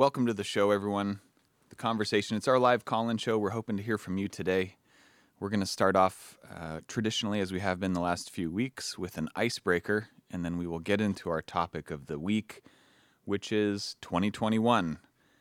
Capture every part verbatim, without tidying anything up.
Welcome to the show, everyone. The Conversation. It's our live call-in show. We're hoping to hear from you today. We're going to start off uh, traditionally, as we have been the last few weeks, with an icebreaker, and then we will get into our topic of the week, which is twenty twenty-one.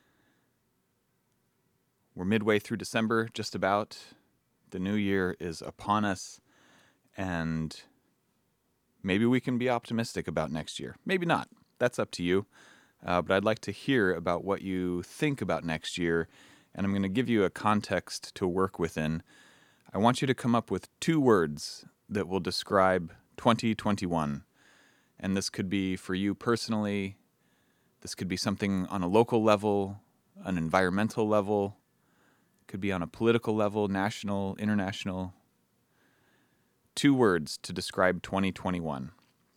We're midway through December, just about. The new year is upon us, and maybe we can be optimistic about next year. Maybe not. That's up to you. Uh, but I'd like to hear about what you think about next year, and I'm going to give you a context to work within. I want you to come up with two words that will describe twenty twenty-one. And this could be for you personally. This could be something on a local level, an environmental level. It could be on a political level, national, international. Two words to describe twenty twenty-one.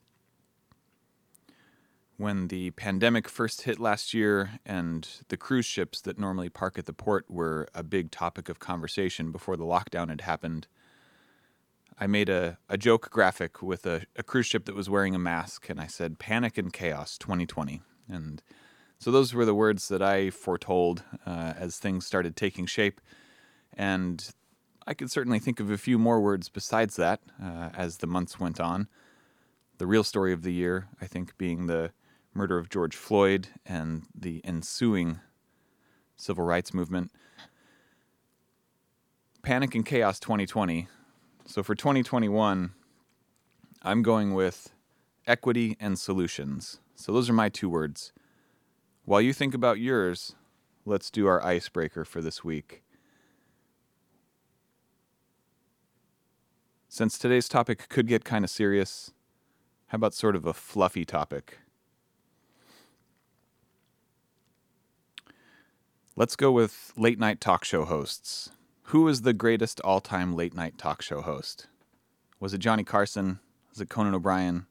When the pandemic first hit last year and the cruise ships that normally park at the port were a big topic of conversation before the lockdown had happened, I made a, a joke graphic with a, a cruise ship that was wearing a mask, and I said, "Panic and Chaos twenty twenty." And so those were the words that I foretold uh, as things started taking shape. And I could certainly think of a few more words besides that uh, as the months went on. The real story of the year, I think, being the murder of George Floyd and the ensuing civil rights movement. Panic and Chaos twenty twenty. So for twenty twenty-one, I'm going with equity and solutions. So those are my two words. While you think about yours, let's do our icebreaker for this week. Since today's topic could get kind of serious, how about sort of a fluffy topic? Let's go with late night talk show hosts. Who is the greatest all-time late night talk show host? Was it Johnny Carson? Was it Conan O'Brien?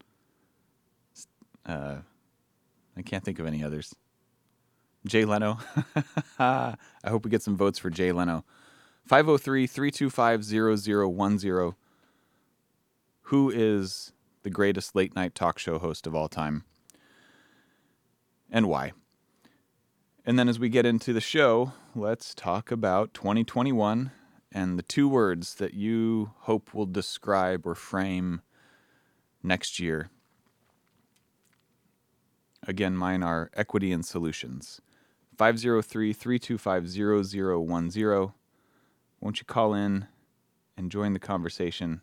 Uh, I can't think of any others. Jay Leno? I hope we get some votes for Jay Leno. five oh three, three two five, zero zero one zero. Who is the greatest late night talk show host of all time? And why? And then as we get into the show, let's talk about twenty twenty-one and the two words that you hope will describe or frame next year. Again, mine are equity and solutions. five oh three, three two five, zero zero one zero. Won't you call in and join the conversation?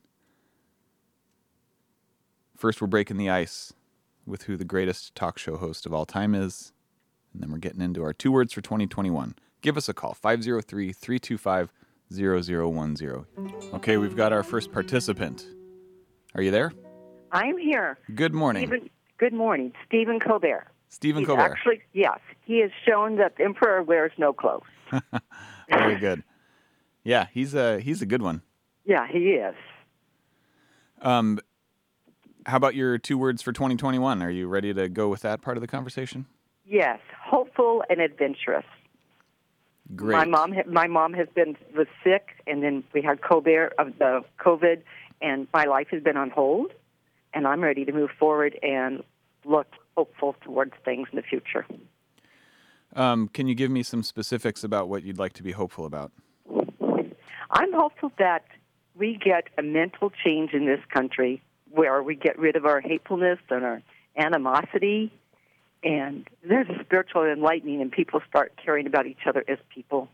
First, we're breaking the ice with who the greatest talk show host of all time is. And then we're getting into our two words for twenty twenty-one. Give us a call, five oh three, three two five, zero zero one zero. Okay, we've got our first participant. Are you there? I'm here. Good morning. Stephen, good morning. Stephen Colbert. Stephen He's Colbert. Actually, yes. He has shown that the emperor wears no clothes. Very good. Yeah, he's a, he's a good one. Yeah, he is. Um, how about your two words for twenty twenty-one? Are you ready to go with that part of the conversation? Yes, hopeful and adventurous. Great. My mom, ha- my mom has been was sick, and then we had Colbert of the COVID, and my life has been on hold, and I'm ready to move forward and look hopeful towards things in the future. Um, can you give me some specifics about what you'd like to be hopeful about? I'm hopeful that we get a mental change in this country where we get rid of our hatefulness and our animosity, and there's a spiritual enlightening, and people start caring about each other as people.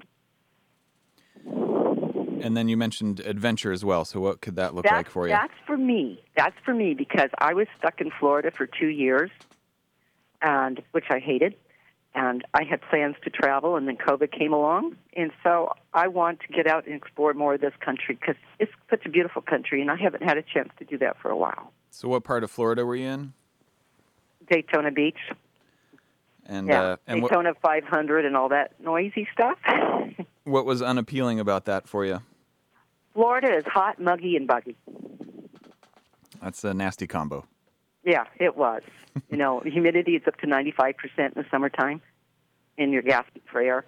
And then you mentioned adventure as well, so what could that look That's, like for you? That's for me. That's for me because I was stuck in Florida for two years, and which I hated, and I had plans to travel, and then COVID came along, and so I want to get out and explore more of this country because it's such a beautiful country, and I haven't had a chance to do that for a while. So what part of Florida were you in? Daytona Beach. And, yeah, uh, and Daytona what, five hundred and all that noisy stuff. What was unappealing about that for you? Florida is hot, muggy, and buggy. That's a nasty combo. Yeah, it was. You know, humidity is up to ninety-five percent in the summertime, and you're gasping for air.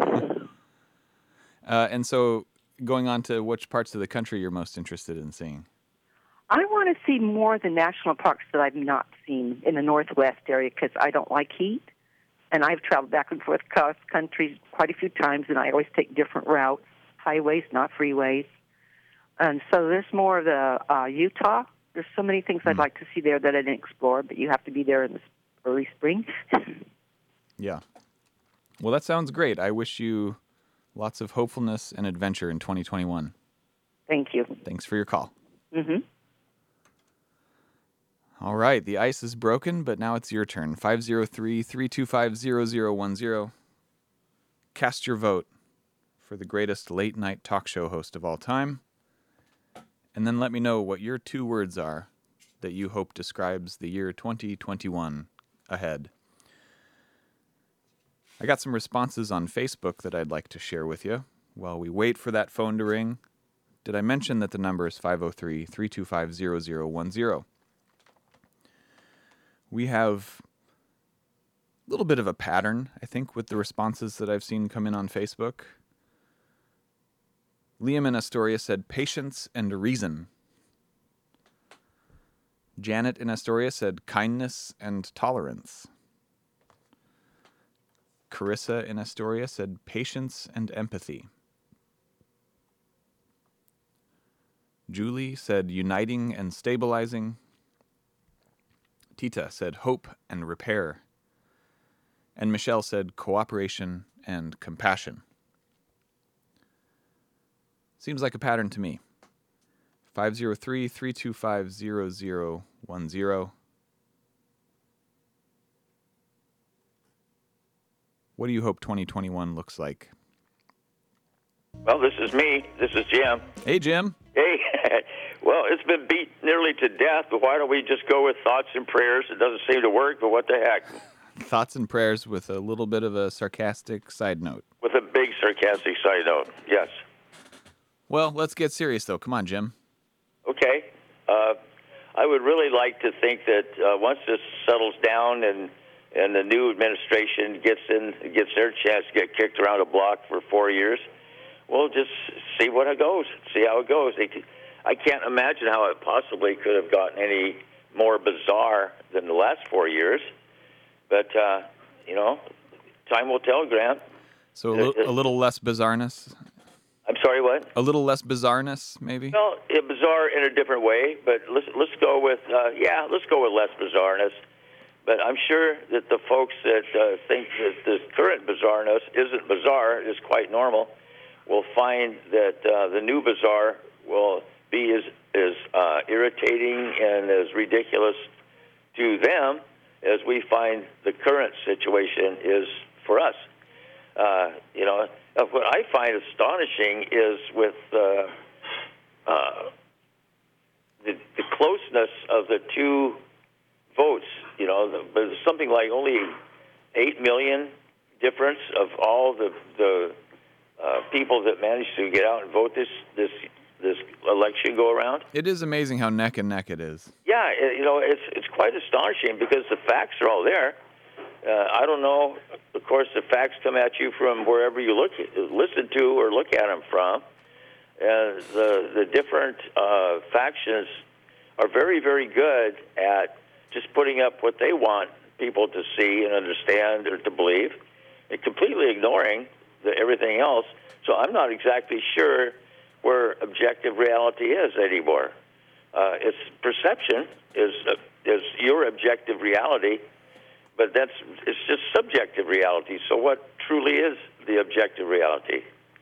uh, and so going on to which parts of the country you're most interested in seeing? I want to see more of the national parks that I've not seen in the Northwest area because I don't like heat. and I've traveled back and forth across country quite a few times, and I always take different routes, highways, not freeways. And so there's more of the uh, Utah. There's so many things mm. I'd like to see there that I didn't explore, but you have to be there in the early spring. Yeah. Well, that sounds great. I wish you lots of hopefulness and adventure in twenty twenty-one. Thank you. Thanks for your call. Mm-hmm. All right. The ice is broken, but now it's your turn. five oh three, three two five, zero zero one zero. Cast your vote for the greatest late-night talk show host of all time. And then let me know what your two words are that you hope describes the year twenty twenty-one ahead. I got some responses on Facebook that I'd like to share with you. While we wait for that phone to ring, did I mention that the number is five oh three, three two five, zero zero one zero? We have a little bit of a pattern, I think, with the responses that I've seen come in on Facebook. Liam in Astoria said, patience and reason. Janet in Astoria said, kindness and tolerance. Carissa in Astoria said, patience and empathy. Julie said, uniting and stabilizing. Tita said, hope and repair. And Michelle said, cooperation and compassion. Seems like a pattern to me. five oh three, three two five, zero zero one zero. What do you hope twenty twenty-one looks like? Well, this is me. This is Jim. Hey, Jim. Hey. Well, it's been beat nearly to death, but why don't we just go with thoughts and prayers? It doesn't seem to work, but what the heck? Thoughts and prayers with a little bit of a sarcastic side note. With a big sarcastic side note, yes. Well, let's get serious, though. Come on, Jim. Okay. Uh, I would really like to think that uh, once this settles down and and the new administration gets in, gets their chance to get kicked around a block for four years, we'll just see what it goes, see how it goes. They, I can't imagine how it possibly could have gotten any more bizarre than the last four years. But, uh, you know, time will tell, Grant. So a, li- a little less bizarreness? I'm sorry, what? A little less bizarreness, maybe? Well, yeah, bizarre in a different way, but let's let's go with, uh, yeah, let's go with less bizarreness. But I'm sure that the folks that uh, think that this current bizarreness isn't bizarre, is quite normal, will find that uh, the new bizarre will be as, as uh, irritating and as ridiculous to them as we find the current situation is for us. Uh, you know, what I find astonishing is with uh, uh, the, the closeness of the two votes. You know, there's something like only eight million difference of all the the uh, people that managed to get out and vote this this this election go around. It is amazing how neck and neck it is. Yeah, it, you know, it's it's quite astonishing because the facts are all there. Uh, I don't know. Of course, the facts come at you from wherever you look, listen to, or look at them from. And the the different uh, factions are very, very good at just putting up what they want people to see and understand or to believe, and completely ignoring the, everything else. So I'm not exactly sure where objective reality is anymore. Uh, it's perception is uh, is your objective reality. But that's it's just subjective reality. So what truly is the objective reality?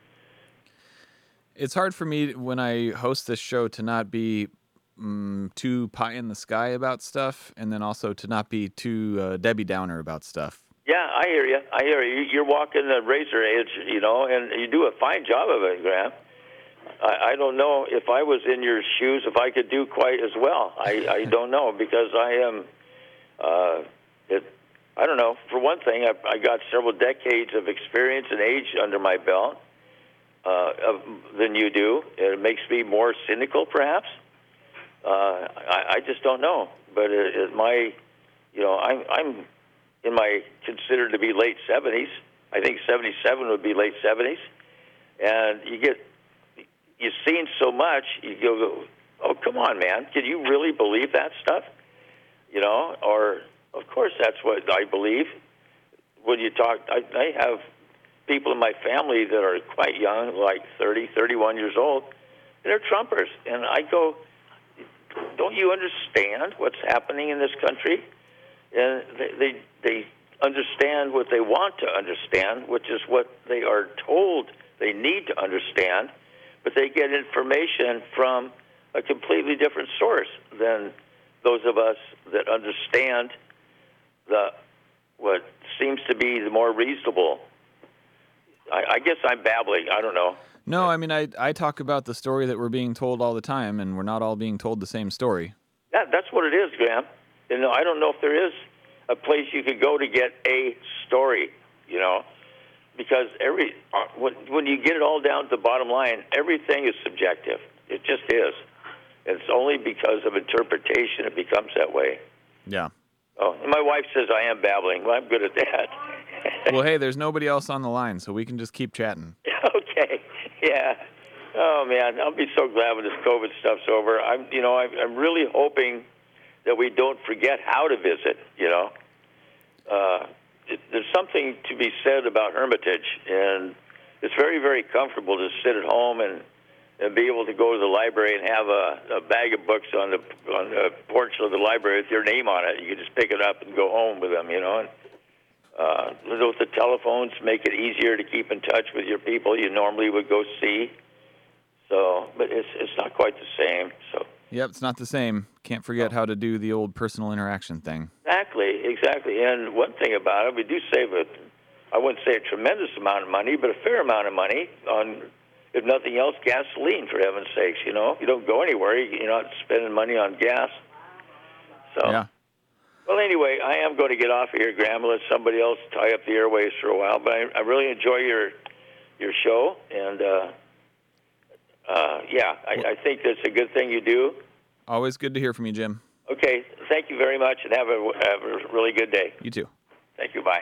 It's hard for me when I host this show to not be um, too pie in the sky about stuff, and then also to not be too uh, Debbie Downer about stuff. Yeah, I hear you. I hear you. You're walking the razor edge, you know, and you do a fine job of it, Graham. I, I don't know if I was in your shoes if I could do quite as well. I, I don't know because I am. Uh, it, I don't know. For one thing, I, I got several decades of experience and age under my belt uh, of, than you do. It makes me more cynical, perhaps. Uh, I, I just don't know. But it, it, my, you know, I'm, I'm in my considered to be late seventies. I think seventy-seven would be late seventies. And you get, you've seen so much. You go, oh, come on, man. Can you really believe that stuff? You know, or. Of course, that's what I believe. when you talk, I, I have people in my family that are quite young, like thirty, thirty-one years old, and they're Trumpers. And I go, don't you understand what's happening in this country? And they, they, they understand what they want to understand, which is what they are told they need to understand, but they get information from a completely different source than those of us that understand the what seems to be the more reasonable. I, I guess I'm babbling. I don't know. No, I mean, I, I talk about the story that we're being told all the time, and we're not all being told the same story. That, that's what it is, Graham. You know, I don't know if there is a place you could go to get a story, you know, because every uh, when, when you get it all down to the bottom line, everything is subjective. It just is. It's only because of interpretation it becomes that way. Yeah. Oh, and my wife says I am babbling. Well, I'm good at that. Well, hey, there's nobody else on the line, so we can just keep chatting. Okay. Yeah. Oh man, I'll be so glad when this COVID stuff's over. I'm, you know, I'm, I'm really hoping that we don't forget how to visit. You know, uh, it, there's something to be said about hermitage, and it's very, very comfortable to sit at home and. and be able to go to the library and have a, a bag of books on the on the porch of the library with your name on it. You can just pick it up and go home with them, you know. And uh, with the telephones, make it easier to keep in touch with your people you normally would go see. So, but it's it's not quite the same. So. Yep, it's not the same. Can't forget how to do the old personal interaction thing. Exactly, exactly. And one thing about it, we do save a, I wouldn't say a tremendous amount of money, but a fair amount of money on. If nothing else, gasoline, for heaven's sakes, you know. You don't go anywhere. You're not spending money on gas. So, yeah. Well, anyway, I am going to get off of here, Graham, and let somebody else tie up the airways for a while. But I, I really enjoy your your show. And, uh, uh, yeah, I, I think that's a good thing you do. Always good to hear from you, Jim. Okay. Thank you very much, and have a, have a really good day. You too. Thank you. Bye.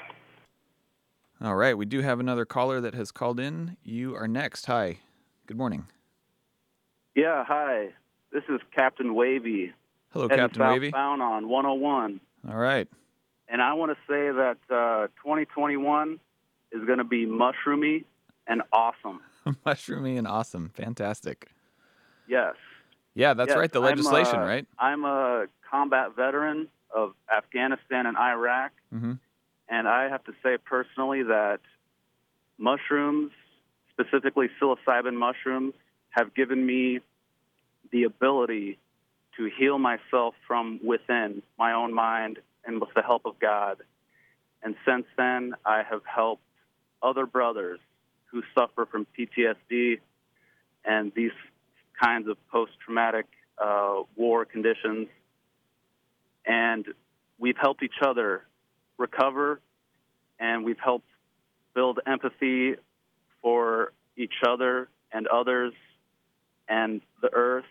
All right, we do have another caller that has called in. You are next. Hi. Good morning. Yeah, hi. This is Captain Wavy. Hello, Captain Wavy. Southbound on one oh one. All right. And I want to say that uh, twenty twenty-one is going to be mushroomy and awesome. Mushroomy and awesome. Fantastic. Yes. Yeah, that's yes. right. The legislation, I'm, uh, right? I'm a combat veteran of Afghanistan and Iraq. Mm-hmm. And I have to say personally that mushrooms, specifically psilocybin mushrooms, have given me the ability to heal myself from within my own mind and with the help of God. And since then, I have helped other brothers who suffer from P T S D and these kinds of post-traumatic uh, war conditions. And we've helped each other recover, and we've helped build empathy for each other and others and the earth.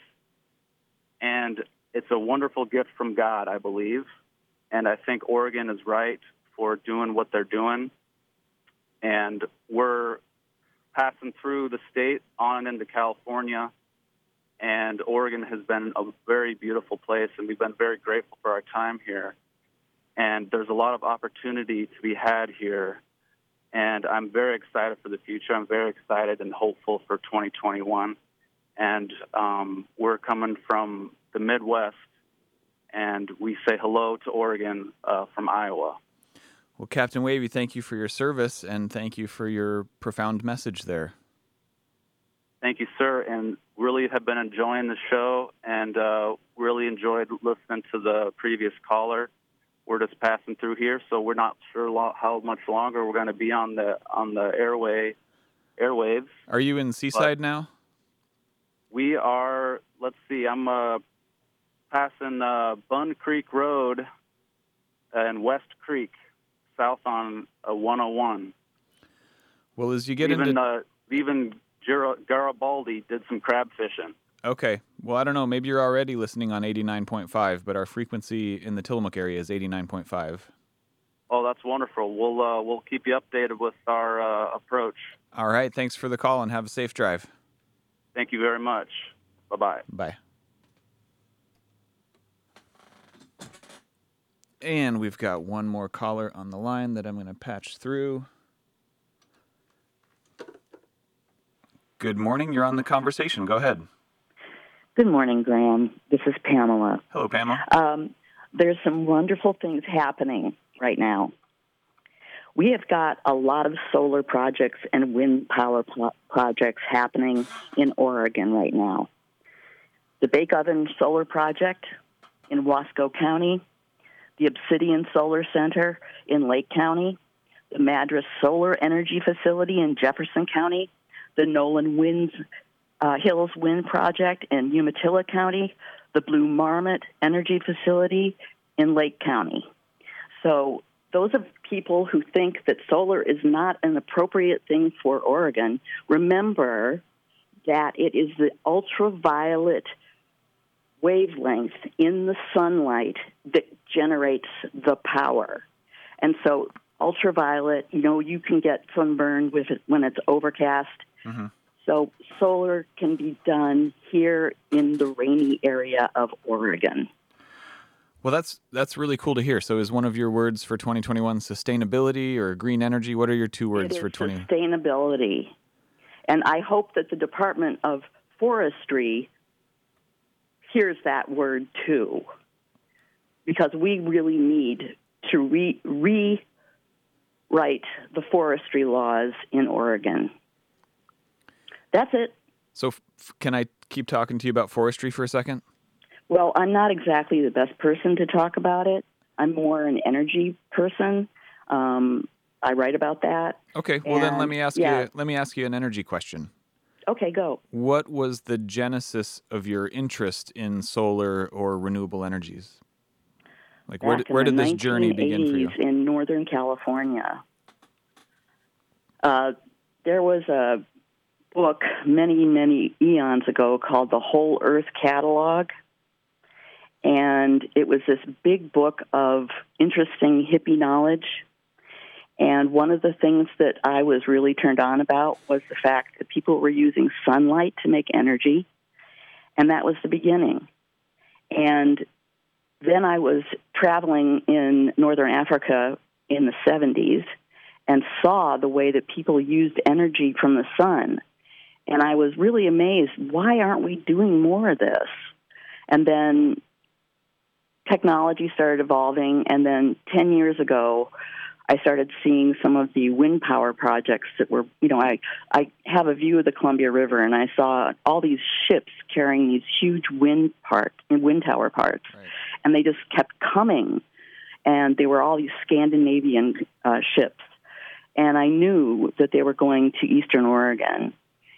And it's a wonderful gift from God, I believe. And I think Oregon is right for doing what they're doing. And we're passing through the state on into California. And Oregon has been a very beautiful place, and we've been very grateful for our time here. And there's a lot of opportunity to be had here. And I'm very excited for the future. I'm very excited and hopeful for twenty twenty-one. And um, we're coming from the Midwest, and we say hello to Oregon uh, from Iowa. Well, Captain Wavy, thank you for your service, and thank you for your profound message there. Thank you, sir, and really have been enjoying the show, and uh, really enjoyed listening to the previous caller. We're just passing through here, so we're not sure lo- how much longer we're going to be on the on the airway airwaves. Are you in Seaside now? We are. Let's see. I'm uh, passing uh, Bun Creek Road and West Creek, south on uh, one oh one. Well, as you get even, into uh, even Gar- Garibaldi did some crab fishing. Okay. Well, I don't know. Maybe you're already listening on eighty-nine point five, but our frequency in the Tillamook area is eighty-nine point five. Oh, that's wonderful. We'll uh, we'll keep you updated with our uh, approach. All right. Thanks for the call, and have a safe drive. Thank you very much. Bye-bye. Bye. And we've got one more caller on the line that I'm going to patch through. Good morning. You're on the conversation. Go ahead. Good morning, Graham. This is Pamela. Hello, Pamela. Um, there's some wonderful things happening right now. We have got a lot of solar projects and wind power pro- projects happening in Oregon right now. The Bake Oven Solar Project in Wasco County, the Obsidian Solar Center in Lake County, the Madras Solar Energy Facility in Jefferson County, the Nolan Winds, uh, Hills Wind Project in Umatilla County, the Blue Marmot Energy Facility in Lake County. So those of people who think that solar is not an appropriate thing for Oregon, remember that it is the ultraviolet wavelength in the sunlight that generates the power. And so ultraviolet, you know, you can get sunburned with it when it's overcast. Mm-hmm. So solar can be done here in the rainy area of Oregon. Well, that's that's really cool to hear. So is one of your words for twenty twenty-one sustainability or green energy? What are your two words it is for twenty? Sustainability. And I hope that the Department of Forestry hears that word too, because we really need to re- rewrite the forestry laws in Oregon. That's it. So f- can I keep talking to you about forestry for a second? Well, I'm not exactly the best person to talk about it. I'm more an energy person. Um, I write about that. Okay. Well, and, then let me ask yeah. you. Let me ask you an energy question. Okay, go. What was the genesis of your interest in solar or renewable energies? Like, where Back did, where in did the this journey begin for you? nineteen eighties in Northern California. Uh, there was a book many, many eons ago called The Whole Earth Catalog. And it was this big book of interesting hippie knowledge. And one of the things that I was really turned on about was the fact that people were using sunlight to make energy. And that was the beginning. And then I was traveling in Northern Africa in the seventies and saw the way that people used energy from the sun. And I was really amazed, why aren't we doing more of this? And then technology started evolving, and then ten years ago, I started seeing some of the wind power projects that were, you know, I, I have a view of the Columbia River, and I saw all these ships carrying these huge wind parts, wind tower parts, right. And they just kept coming, and they were all these Scandinavian uh, ships, and I knew that they were going to Eastern Oregon.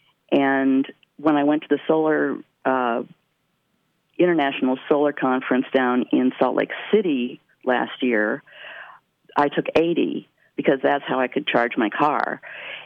And when I went to the solar uh, International Solar Conference down in Salt Lake City last year, I took eighty because that's how I could charge my car.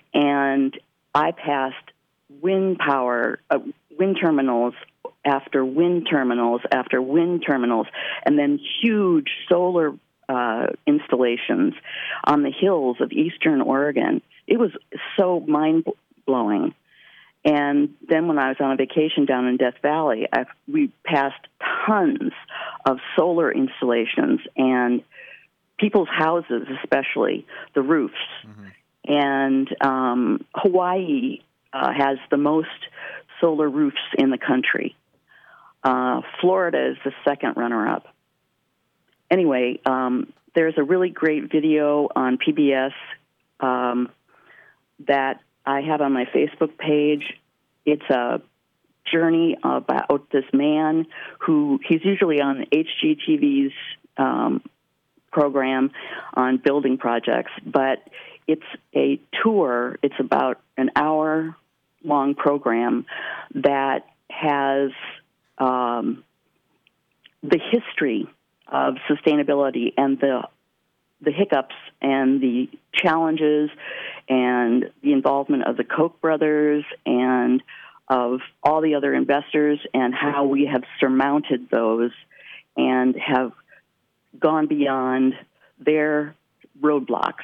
And I passed wind power, uh, wind terminals after wind terminals after wind terminals, and then huge solar uh, installations on the hills of Eastern Oregon. It was so mind-blowing. And then when I was on a vacation down in Death Valley, I, we passed tons of solar installations and people's houses, especially the roofs. Mm-hmm. And um, Hawaii uh, has the most solar roofs in the country. Uh, Florida is the second runner-up. Anyway, um, there's a really great video on P B S um, that I have on my Facebook page. It's a journey about this man who, he's usually on H G T V's um, program on building projects, but it's a tour. It's about an hour-long program that has um, the history of sustainability and the the hiccups and the challenges and the involvement of the Koch brothers and of all the other investors and how we have surmounted those and have gone beyond their roadblocks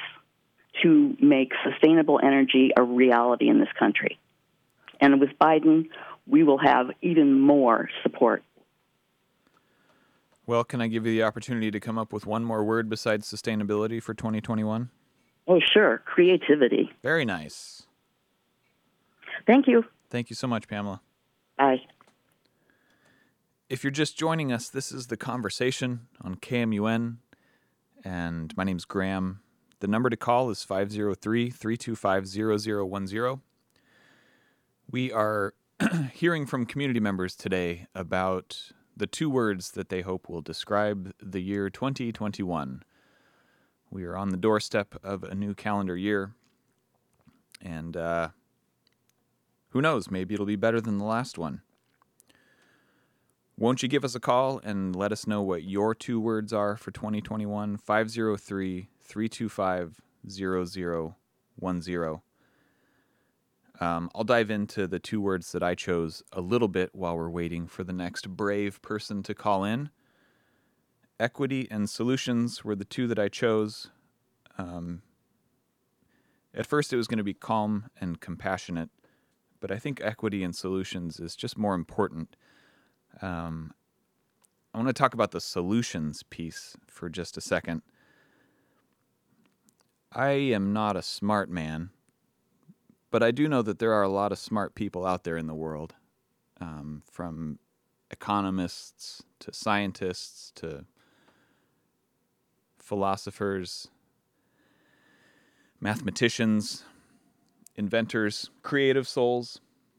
to make sustainable energy a reality in this country. And with Biden, we will have even more support. Well, can I give you the opportunity to come up with one more word besides sustainability for twenty twenty-one? Oh, sure. Creativity. Very nice. Thank you. Thank you so much, Pamela. Bye. If you're just joining us, this is The Conversation on K M U N, and my name's Graham. The number to call is five oh three, three two five, zero zero one zero. We are hearing from community members today about the two words that they hope will describe the year twenty twenty-one. We are on the doorstep of a new calendar year, and uh, who knows, maybe it'll be better than the last one. Won't you give us a call and let us know what your two words are for twenty twenty-one? five oh three, three two five, zero zero one zero. Um, I'll dive into the two words that I chose a little bit while we're waiting for the next brave person to call in. Equity and solutions were the two that I chose. Um, at first it was going to be calm and compassionate, but I think equity and solutions is just more important. Um, I want to talk about the solutions piece for just a second. I am not a smart man, but I do know that there are a lot of smart people out there in the world, um, from economists to scientists to philosophers, mathematicians, inventors, creative souls.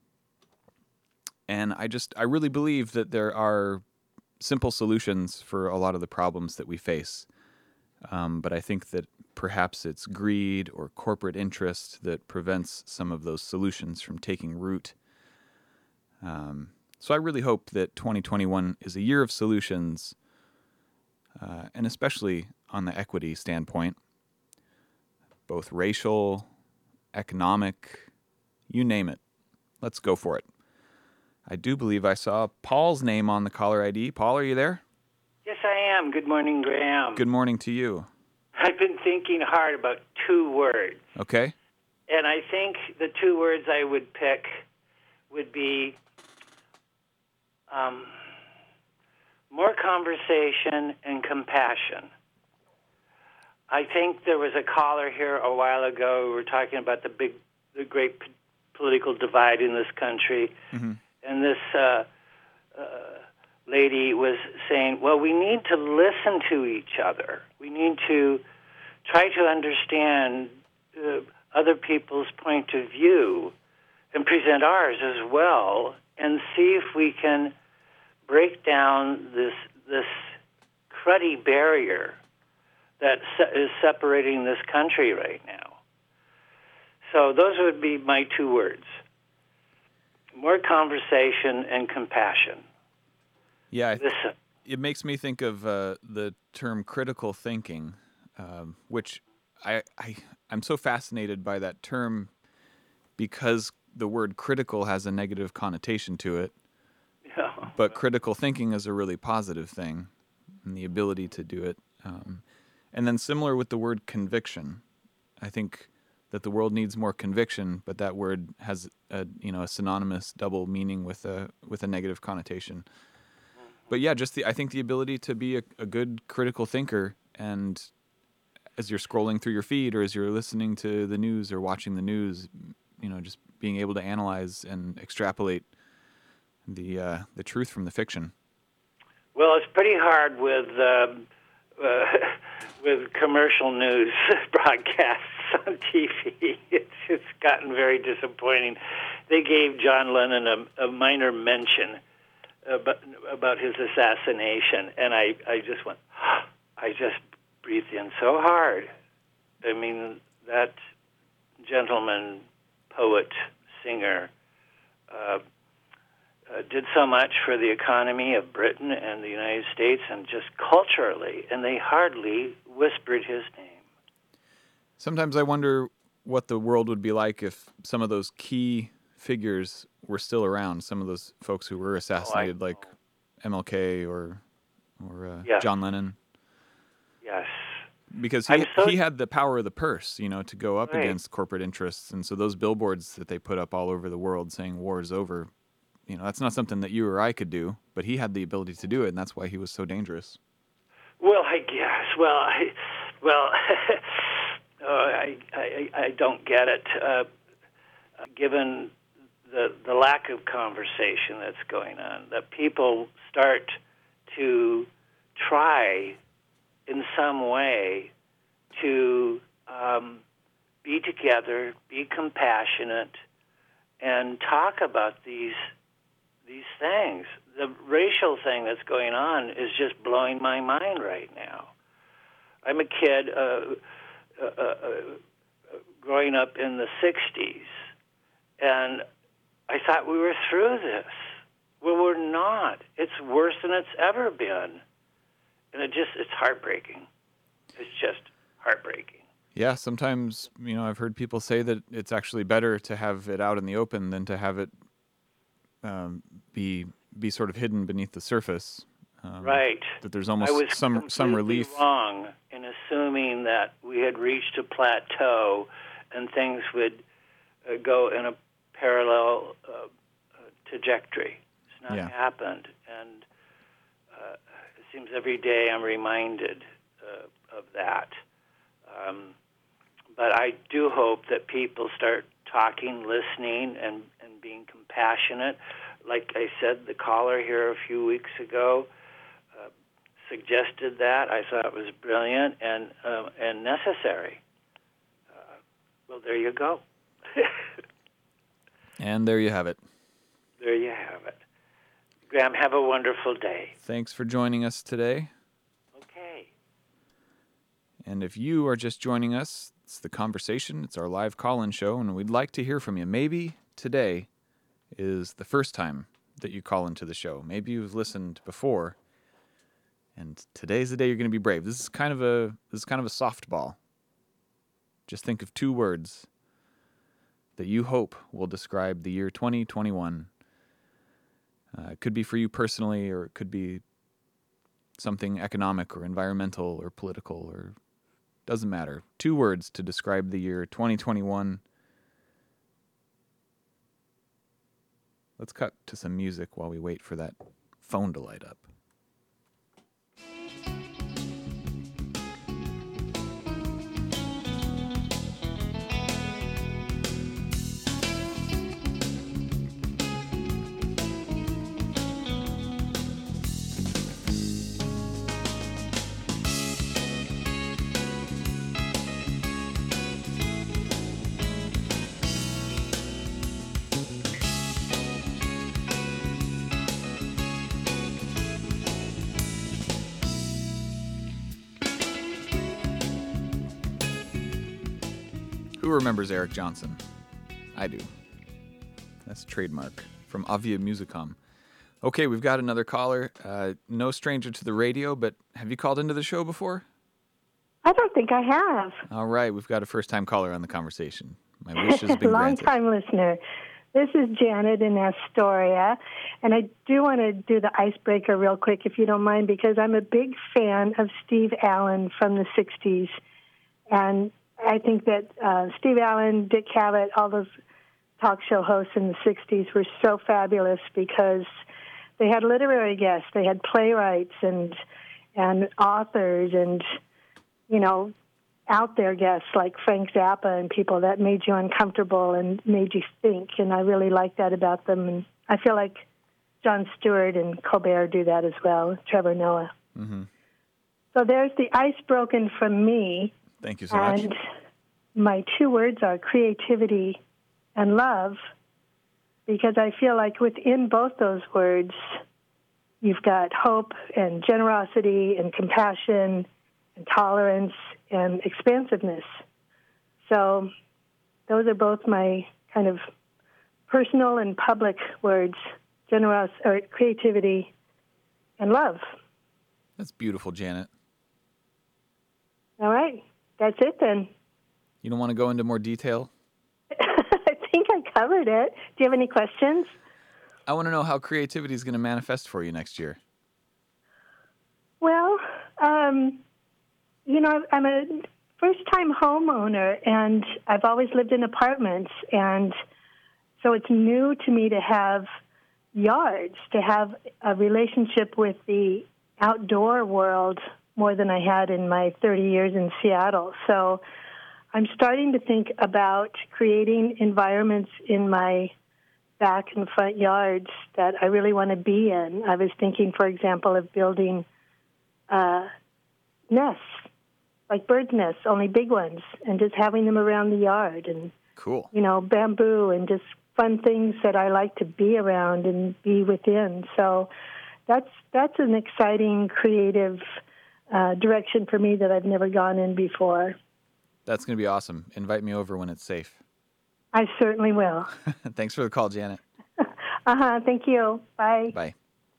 And I just, I really believe that there are simple solutions for a lot of the problems that we face. Um, but I think that perhaps it's greed or corporate interest that prevents some of those solutions from taking root. Um, so I really hope that twenty twenty-one is a year of solutions, uh, and especially on the equity standpoint, both racial, economic, you name it. Let's go for it. I do believe I saw Paul's name on the caller I D. Paul, are you there? Yes, I am. Good morning, Graham. Good morning to you. I've been thinking hard about two words. Okay. And I think the two words I would pick would be um, more conversation and compassion. I think there was a caller here a while ago. We were talking about the big, the great p- political divide in this country. Mm-hmm. And this uh, uh, lady was saying, well, we need to listen to each other. We need to try to understand uh, other people's point of view and present ours as well, and see if we can break down this this cruddy barrier that se- is separating this country right now. So those would be my two words. More conversation and compassion. Yeah, I th- Listen. It makes me think of uh, the term critical thinking, um, which I, I, I'm so fascinated by that term because the word critical has a negative connotation to it. Yeah. But critical thinking is a really positive thing, and the ability to do it. Um, and then similar with the word conviction, I think that the world needs more conviction, but that word has a you know a synonymous double meaning with a with a negative connotation. But yeah, just the I think the ability to be a, a good critical thinker, and as you're scrolling through your feed or as you're listening to the news or watching the news, you know, just being able to analyze and extrapolate the uh, the truth from the fiction. Well, it's pretty hard with um, uh, with commercial news broadcasts on T V. It's, it's gotten very disappointing. They gave John Lennon a, a minor mention about, about his assassination, and I, I just went, I just breathed in so hard. I mean, that gentleman, poet, singer, uh, uh, did so much for the economy of Britain and the United States and just culturally, and they hardly whispered his name. Sometimes I wonder what the world would be like if some of those key figures were still around, some of those folks who were assassinated, oh, I, like M L K or or uh, yes. John Lennon. Yes. Because he so, he had the power of the purse, you know, to go up right. against corporate interests. And so those billboards that they put up all over the world saying war is over, you know, that's not something that you or I could do, but he had the ability to do it, and that's why he was so dangerous. Well, I guess. Well, I, well, oh, I, I, I don't get it. Uh, given the the lack of conversation that's going on, that people start to try in some way to um, be together, be compassionate, and talk about these these things. The racial thing that's going on is just blowing my mind right now. I'm a kid uh, uh, uh, uh, growing up in the sixties, and I thought we were through this. Well, we're not. It's worse than it's ever been. And it just, it's heartbreaking. It's just heartbreaking. Yeah, sometimes, you know, I've heard people say that it's actually better to have it out in the open than to have it um, be be sort of hidden beneath the surface. Um, right. That there's I almost was some some relief. wrong in assuming that we had reached a plateau and things would uh, go in a parallel uh, uh, trajectory. It's not Yeah. happened, and uh, it seems every day I'm reminded uh, of that. Um, but I do hope that people start talking, listening, and, and being compassionate. Like I said, the caller here a few weeks ago uh, suggested that. I thought it was brilliant and uh, and necessary. Uh, well, there you go. And there you have it. There you have it. Graham, have a wonderful day. Thanks for joining us today. Okay. And if you are just joining us, it's The Conversation. It's our live call-in show, and we'd like to hear from you. Maybe today is the first time that you call into the show. Maybe you've listened before, and today's the day you're going to be brave. This is kind of a this is kind of a softball. Just think of two words that you hope will describe the year twenty twenty-one. Uh, it could be for you personally, or it could be something economic or environmental or political, or doesn't matter. Two words to describe the year twenty twenty-one. Let's cut to some music while we wait for that phone to light up. Who remembers Eric Johnson? I do. That's trademark from Avia Musicom. Okay, we've got another caller. Uh, no stranger to the radio, but have you called into the show before? I don't think I have. All right, we've got a first-time caller on the conversation. My wish has been granted. Long-time listener. This is Janet in Astoria, and I do want to do the icebreaker real quick, if you don't mind, because I'm a big fan of Steve Allen from the sixties, and I think that uh, Steve Allen, Dick Cavett, all those talk show hosts in the sixties were so fabulous because they had literary guests, they had playwrights and and authors and, you know, out there guests like Frank Zappa and people that made you uncomfortable and made you think, and I really like that about them. And I feel like Jon Stewart and Colbert do that as well, Trevor Noah. Mm-hmm. So there's the ice broken from me. Thank you so and much. My two words are creativity and love, because I feel like within both those words, you've got hope and generosity and compassion and tolerance and expansiveness. So those are both my kind of personal and public words, generos or creativity and love. That's beautiful, Janet. All right. That's it then. You don't want to go into more detail? I think I covered it. Do you have any questions? I want to know how creativity is going to manifest for you next year. Well, um, you know, I'm a first-time homeowner, and I've always lived in apartments, and so it's new to me to have yards, to have a relationship with the outdoor world more than I had in my thirty years in Seattle. So I'm starting to think about creating environments in my back and front yards that I really want to be in. I was thinking, for example, of building uh, nests, like bird nests, only big ones, and just having them around the yard, and Cool. you know, bamboo and just fun things that I like to be around and be within. So that's that's an exciting, creative uh, direction for me that I've never gone in before. That's going to be awesome. Invite me over when it's safe. I certainly will. Thanks for the call, Janet. Uh-huh. Thank you. Bye. Bye.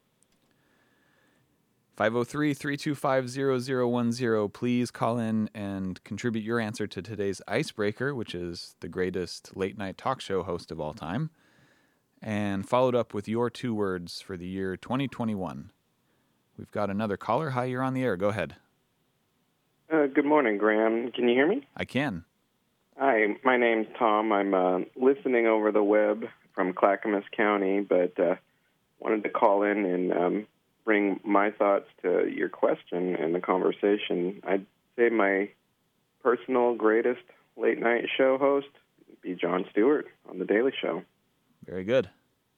five oh three, three two five, zero zero one zero. Please call in and contribute your answer to today's icebreaker, which is the greatest late night talk show host of all time, and followed up with your two words for the year twenty twenty-one. We've got another caller. Hi, you're on the air. Go ahead. Uh, good morning, Graham. Can you hear me? I can. Hi, my name's Tom. I'm uh, listening over the web from Clackamas County, but uh, wanted to call in and um, bring my thoughts to your question and the conversation. I'd say my personal greatest late-night show host would be Jon Stewart on The Daily Show. Very good.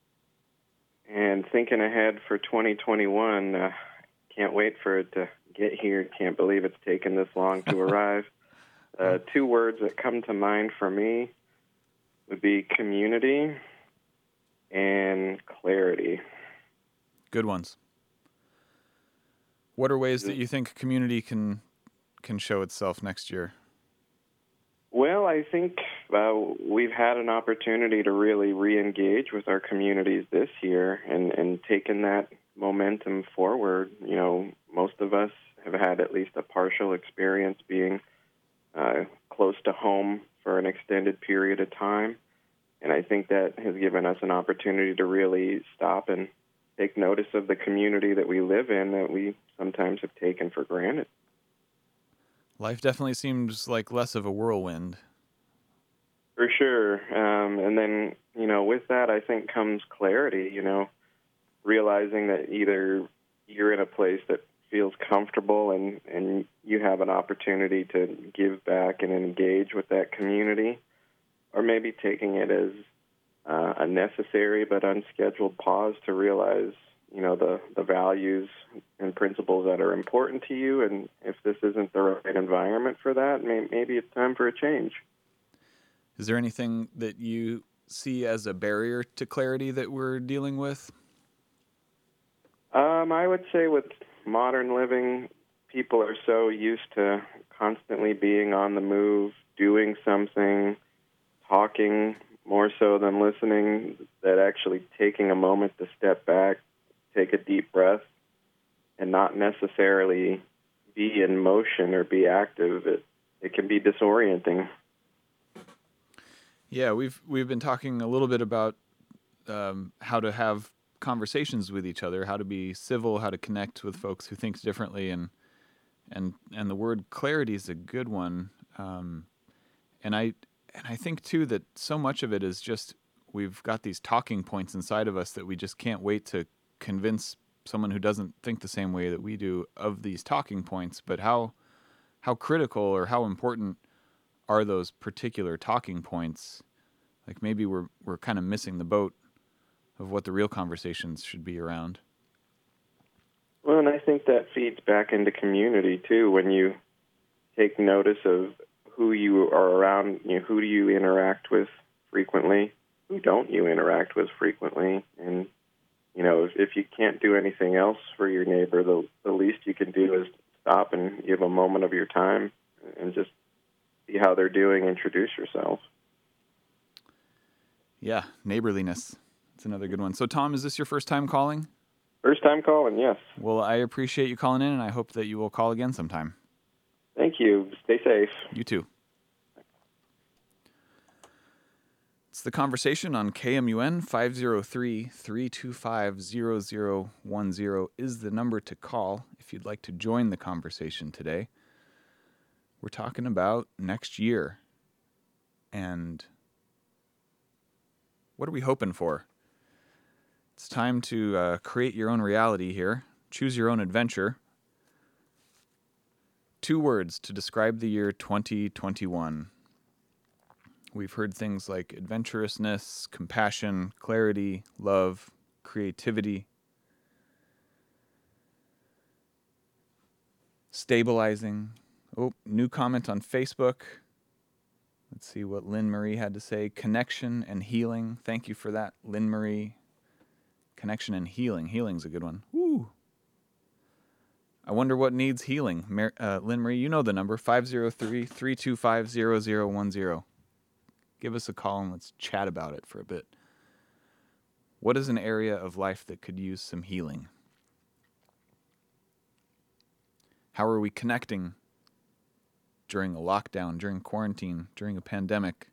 And thinking ahead for twenty twenty-one, uh, can't wait for it to get here. Can't believe it's taken this long to arrive. Uh, two words that come to mind for me would be community and clarity. Good ones. What are ways that you think community can can show itself next year? Well, I think uh, we've had an opportunity to really re-engage with our communities this year and, and taken that momentum forward. You know, most of us have had at least a partial experience being uh, close to home for an extended period of time. And I think that has given us an opportunity to really stop and take notice of the community that we live in that we sometimes have taken for granted. Life definitely seems like less of a whirlwind. For sure. Um, and then, you know, with that, I think comes clarity, you know, realizing that either you're in a place that feels comfortable and, and you have an opportunity to give back and engage with that community, or maybe taking it as uh, a necessary but unscheduled pause to realize, you know, the, the values and principles that are important to you, and if this isn't the right environment for that, may, maybe it's time for a change. Is there anything that you see as a barrier to clarity that we're dealing with? Um, I would say with modern living, people are so used to constantly being on the move, doing something, talking more so than listening, that actually taking a moment to step back, take a deep breath, and not necessarily be in motion or be active, it, it can be disorienting. Yeah, we've we've been talking a little bit about um, how to have conversations with each other, how to be civil, how to connect with folks who think differently, and and and the word clarity is a good one. Um, and I and I think too that so much of it is just we've got these talking points inside of us that we just can't wait to convince someone who doesn't think the same way that we do of these talking points. But how how critical or how important are those particular talking points? Like maybe we're we're kind of missing the boat of what the real conversations should be around. Well, and I think that feeds back into community too. When you take notice of who you are around, you know, who do you interact with frequently, who don't you interact with frequently, and you know, if, if you can't do anything else for your neighbor, the the least you can do is stop and give a moment of your time and just see how they're doing, introduce yourself. Yeah, neighborliness. That's another good one. So, Tom, is this your first time calling? First time calling, yes. Well, I appreciate you calling in, and I hope that you will call again sometime. Thank you. Stay safe. You too. It's The Conversation on K M U N. Five oh three, three two five, zero zero one zero is the number to call if you'd like to join the conversation today. We're talking about next year. And what are we hoping for? It's time to uh, create your own reality here. Choose your own adventure. Two words to describe the year twenty twenty-one. We've heard things like adventurousness, compassion, clarity, love, creativity, stabilizing. Oh, new comment on Facebook. Let's see what Lynn Marie had to say. Connection and healing. Thank you for that, Lynn Marie. Connection and healing. Healing's a good one. Woo! I wonder what needs healing. Mar- uh, Lynn Marie, you know the number, five oh three, three two five, zero zero one zero. Give us a call and let's chat about it for a bit. What is an area of life that could use some healing? How are we connecting during a lockdown, during quarantine, during a pandemic?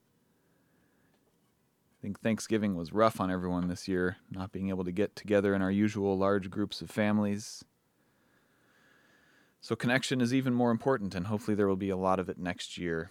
I think Thanksgiving was rough on everyone this year, not being able to get together in our usual large groups of families. So connection is even more important, and hopefully there will be a lot of it next year.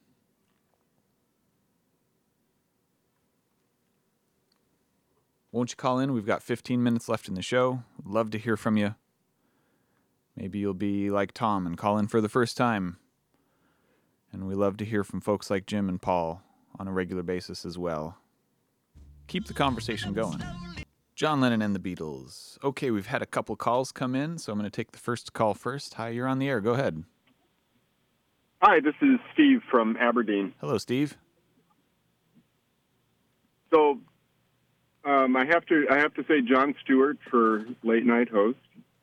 Won't you call in? We've got fifteen minutes left in the show. Would love to hear from you. Maybe you'll be like Tom and call in for the first time. And we love to hear from folks like Jim and Paul on a regular basis as well. Keep the conversation going. John Lennon and the Beatles. Okay, we've had a couple calls come in, so I'm going to take the first call first. Hi, you're on the air. Go ahead. Hi, this is Steve from Aberdeen. Hello, Steve. So um, I have to I have to say Jon Stewart for late night host.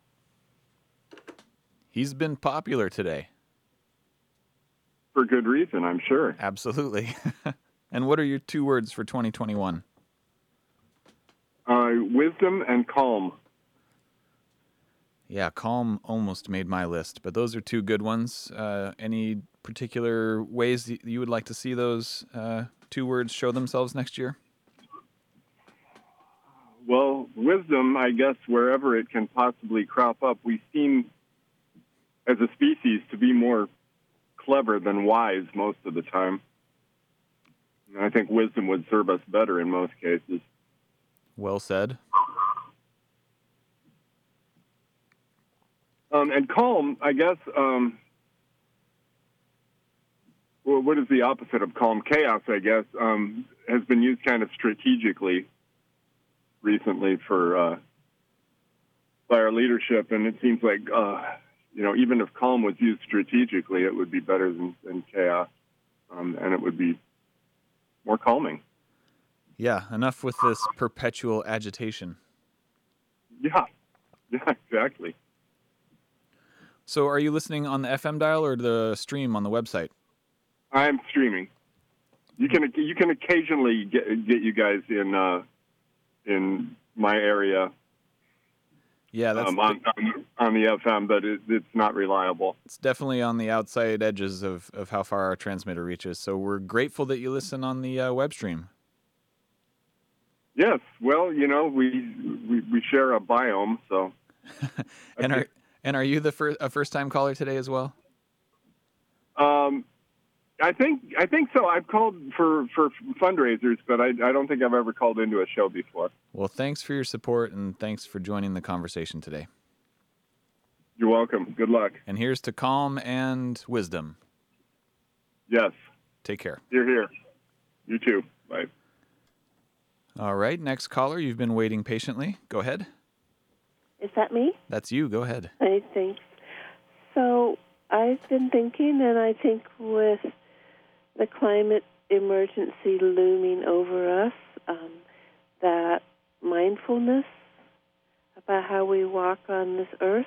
He's been popular today. For good reason, I'm sure. Absolutely. And what are your two words for twenty twenty-one? Uh, wisdom and calm. Yeah, calm almost made my list, but those are two good ones. Uh, any particular ways that you would like to see those uh, two words show themselves next year? Well, wisdom, I guess, wherever it can possibly crop up. We seem, as a species, to be more clever than wise most of the time. And I think wisdom would serve us better in most cases. Well said. Um, and calm, I guess, um, well, what is the opposite of calm? Chaos, I guess, um, has been used kind of strategically recently for uh, by our leadership, and it seems like, uh, you know, even if calm was used strategically, it would be better than, than chaos, um, and it would be more calming. Yeah, enough with this perpetual agitation. Yeah, yeah, exactly. So are you listening on the F M dial or the stream on the website? I'm streaming. You can you can occasionally get get you guys in uh, in my area. Yeah, that's um, on, on, on the F M, but it, it's not reliable. It's definitely on the outside edges of, of how far our transmitter reaches. So we're grateful that you listen on the uh, web stream. Yes, well, you know, we we, we share a biome, so. and are and are you the first a first time caller today as well? Um, I think I think so. I've called for, for fundraisers, but I I don't think I've ever called into a show before. Well, thanks for your support and thanks for joining the conversation today. You're welcome. Good luck. And here's to calm and wisdom. Yes. Take care. You're here. You too. Bye. All right, next caller. You've been waiting patiently. Go ahead. Is that me? That's you. Go ahead. I think. So I've been thinking, and I think with the climate emergency looming over us, um, that mindfulness about how we walk on this earth,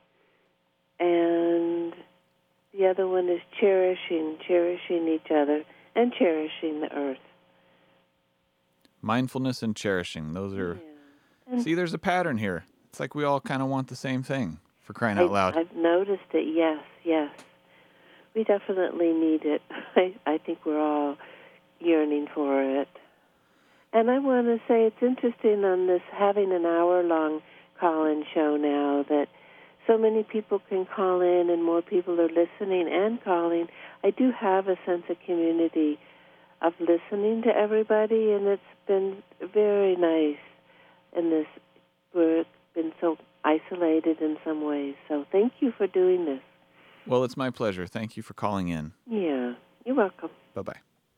and the other one is cherishing, cherishing each other, and cherishing the earth. Mindfulness and cherishing. Those are... Yeah. See, there's a pattern here. It's like we all kind of want the same thing, for crying I, out loud. I've noticed it, yes, yes. We definitely need it. I, I think we're all yearning for it. And I want to say it's interesting on this having an hour-long call-in show now that so many people can call in and more people are listening and calling. I do have a sense of community of listening to everybody, and it's been very nice in this, we've been so isolated in some ways. So thank you for doing this. Well, it's my pleasure. Thank you for calling in. Yeah, you're welcome. Bye-bye.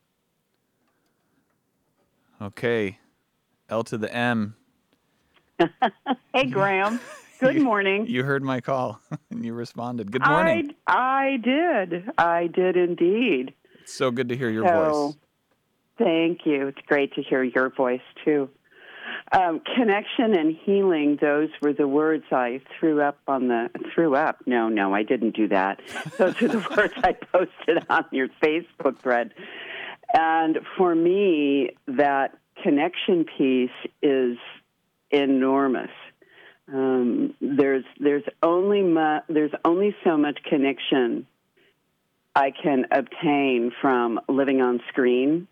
Okay, L to the M. Hey, Graham. Good morning. You heard my call, and you responded. Good morning. I, I did. I did indeed. It's so good to hear your so, voice. Thank you. It's great to hear your voice, too. Um, connection and healing, those were the words I threw up on the... Threw up? No, no, I didn't do that. Those are the words I posted on your Facebook thread. And for me, that connection piece is enormous. Um, there's there's only mu- there's only so much connection I can obtain from living on screen,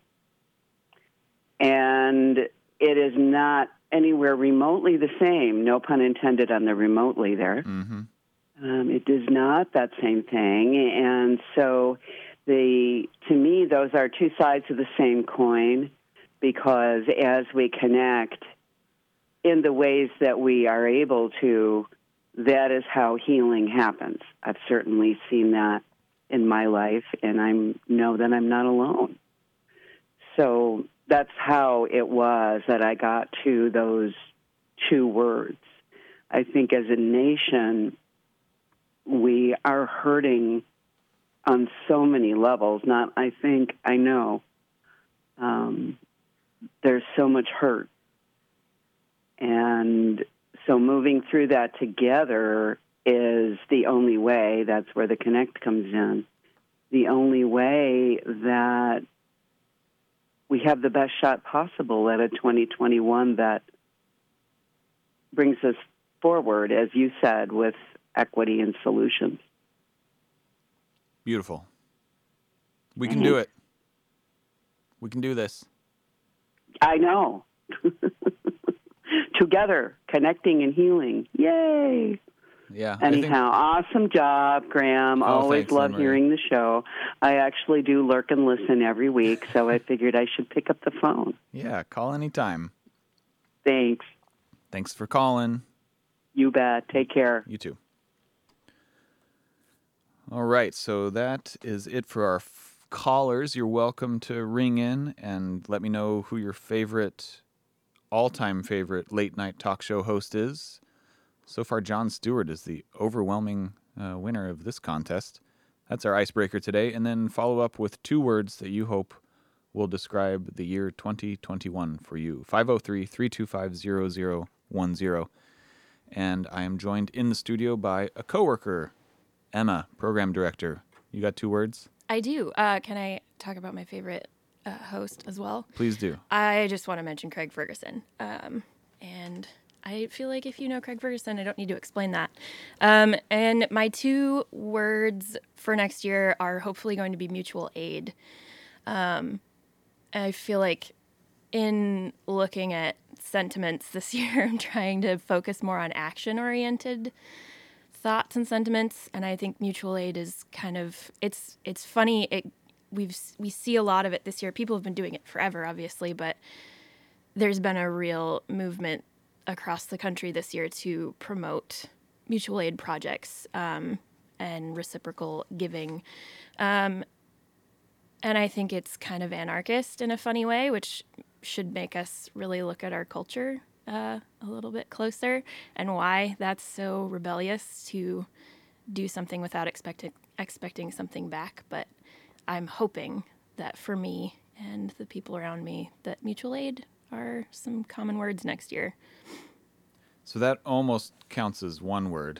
and it is not anywhere remotely the same. No pun intended on the remotely there. Mm-hmm. Um, it is not that same thing, and so the to me those are two sides of the same coin, because as we connect in the ways that we are able to, that is how healing happens. I've certainly seen that in my life, and I know that I'm not alone. So that's how it was that I got to those two words. I think as a nation, we are hurting on so many levels. Not, I think, I know. Um, there's so much hurt. And so moving through that together is the only way. That's where the connect comes in. The only way that we have the best shot possible at a twenty twenty-one that brings us forward, as you said, with equity and solutions. Beautiful. We can do it. We can do this. I know. Together, connecting and healing. Yay! Yeah. Anyhow, awesome job, Graham. Oh, Always thanks, love Anne-Marie. hearing the show. I actually do lurk and listen every week, so I figured I should pick up the phone. Yeah, call anytime. Thanks. Thanks for calling. You bet. Take care. You too. All right, so that is it for our f- callers. You're welcome to ring in and let me know who your favorite, all-time favorite late-night talk show host is. So far, Jon Stewart is the overwhelming uh, winner of this contest. That's our icebreaker today, and then follow up with two words that you hope will describe the year twenty twenty-one for you. five oh three, three two five, zero zero one zero. And I am joined in the studio by a coworker, Emma, program director. You got two words? I do. Uh, can I talk about my favorite uh, host as well? Please do. I just want to mention Craig Ferguson. Um, and I feel like if you know Craig Ferguson, I don't need to explain that. Um, and my two words for next year are hopefully going to be mutual aid. Um, I feel like in looking at sentiments this year, I'm trying to focus more on action-oriented thoughts and sentiments, and I think mutual aid is kind of it's it's funny. It we've we see a lot of it this year. People have been doing it forever, obviously, but there's been a real movement across the country this year to promote mutual aid projects um, and reciprocal giving. Um, and I think it's kind of anarchist in a funny way, which should make us really look at our culture uh, a little bit closer and why that's so rebellious to do something without expecting expecting something back. But I'm hoping that for me and the people around me, that mutual aid are some common words next year. So that almost counts as one word.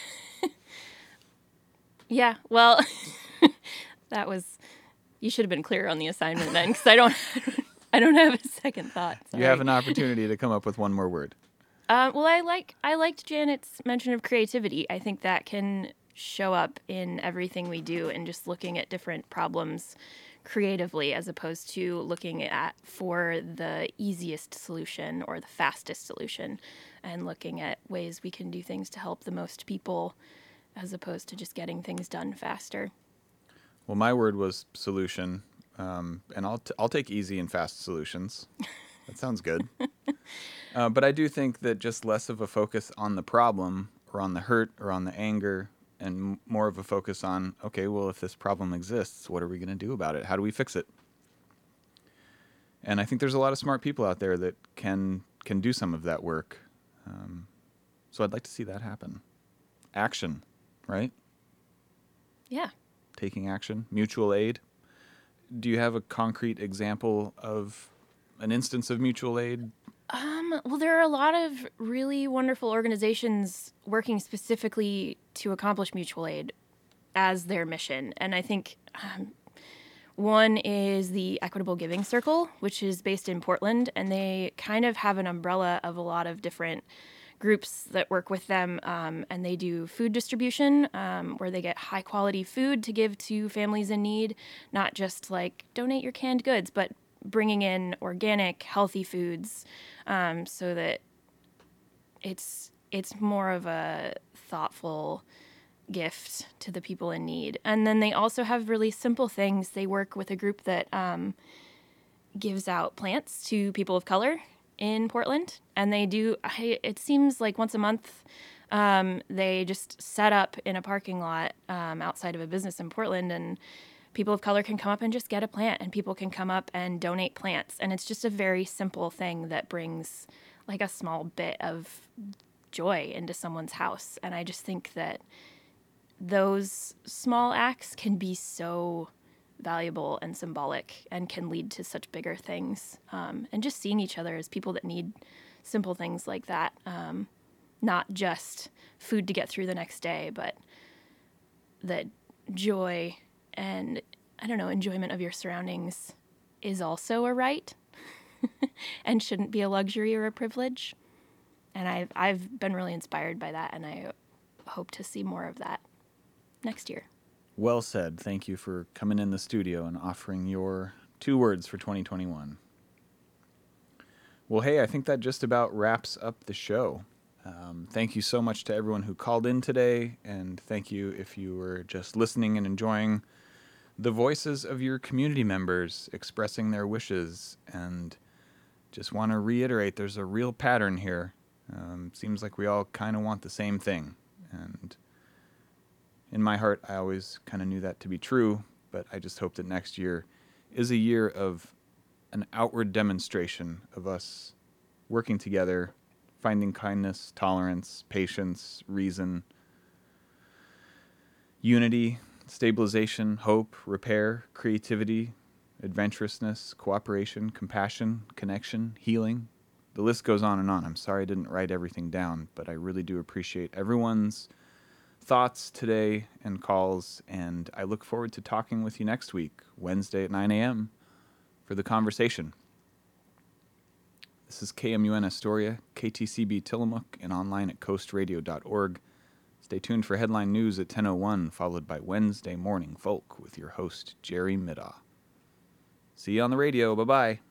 Yeah, well, that was, you should have been clearer on the assignment then, because I don't, I don't have a second thought. Sorry. You have an opportunity to come up with one more word. Uh, well, I like I liked Janet's mention of creativity. I think that can show up in everything we do and just looking at different problems creatively as opposed to looking at for the easiest solution or the fastest solution and looking at ways we can do things to help the most people as opposed to just getting things done faster. Well, my word was solution, um, and I'll t- I'll take easy and fast solutions. That sounds good. uh, but I do think that just less of a focus on the problem or on the hurt or on the anger and m- more of a focus on, okay, well, if this problem exists, what are we going to do about it? How do we fix it? And I think there's a lot of smart people out there that can can do some of that work. Um, so I'd like to see that happen. Action, right? Yeah. Taking action, mutual aid. Do you have a concrete example of an instance of mutual aid? Um, well, there are a lot of really wonderful organizations working specifically to accomplish mutual aid as their mission. And I think um, one is the Equitable Giving Circle, which is based in Portland, and they kind of have an umbrella of a lot of different groups that work with them, um, and they do food distribution, um, where they get high quality food to give to families in need, not just like donate your canned goods, but bringing in organic, healthy foods, um, so that it's it's more of a thoughtful gift to the people in need. And then they also have really simple things. They work with a group that um, gives out plants to people of color in Portland, and they do, I, it seems like once a month, um, they just set up in a parking lot um, outside of a business in Portland, and people of color can come up and just get a plant, and people can come up and donate plants. And it's just a very simple thing that brings like a small bit of joy into someone's house. And I just think that those small acts can be so valuable and symbolic and can lead to such bigger things. Um, and just seeing each other as people that need simple things like that, um, not just food to get through the next day, but that joy and, I don't know, enjoyment of your surroundings is also a right and shouldn't be a luxury or a privilege. And I've, I've been really inspired by that, and I hope to see more of that next year. Well said. Thank you for coming in the studio and offering your two words for twenty twenty-one. Well, hey, I think that just about wraps up the show. Um, thank you so much to everyone who called in today, and thank you if you were just listening and enjoying the voices of your community members expressing their wishes. And just want to reiterate, there's a real pattern here. Um, seems like we all kind of want the same thing, and in my heart, I always kind of knew that to be true, but I just hope that next year is a year of an outward demonstration of us working together, finding kindness, tolerance, patience, reason, unity, stabilization, hope, repair, creativity, adventurousness, cooperation, compassion, connection, healing. The list goes on and on. I'm sorry I didn't write everything down, but I really do appreciate everyone's thoughts today and calls, and I look forward to talking with you next week, Wednesday at nine a.m. for the conversation. This is K M U N Astoria, K T C B Tillamook, and online at coast radio dot org. Stay tuned for headline news at ten oh one, followed by Wednesday Morning Folk with your host, Jerry Middaugh. See you on the radio. Bye-bye.